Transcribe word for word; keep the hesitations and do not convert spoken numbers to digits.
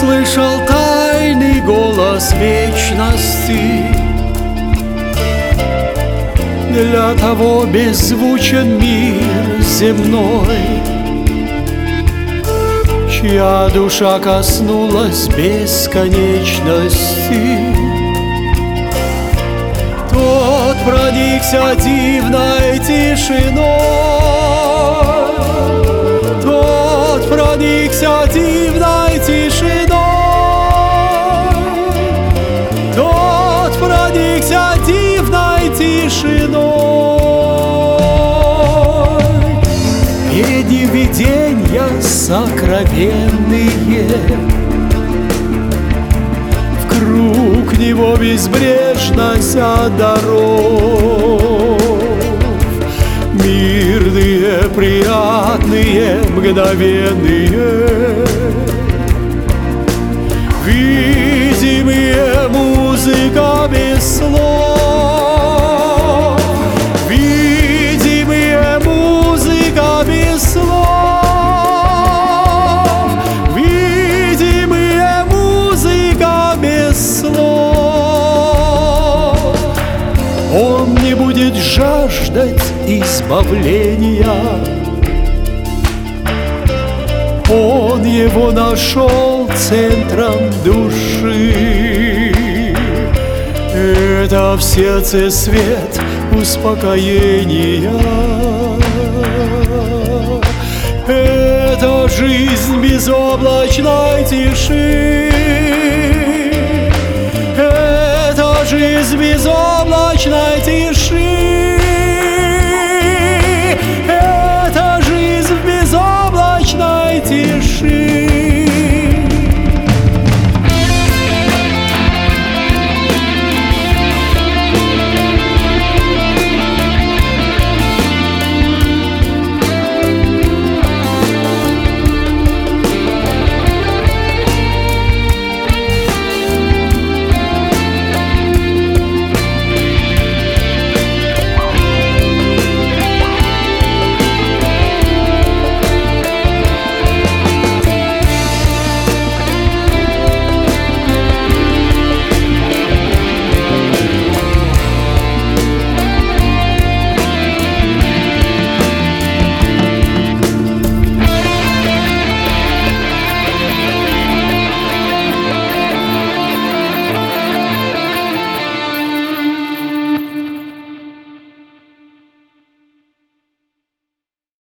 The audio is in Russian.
услышал тайный голос вечности. Для того беззвучен мир земной, чья душа коснулась бесконечности. Тот проникся дивной тишиной, тот проникся дивной тишиной, тот проникся дивной тишиной. Пени виденья сокровенные, вокруг него безбрежность даров, мирные, приятные, мгновенные, видимые, музыка без слов, видимые, музыка без слов, видимые, музыка без слов. Он не будет жаждать избавления, он его нашел центром души. Это в сердце свет успокоения, это жизнь безоблачной тиши, это жизнь безоблачной тиши.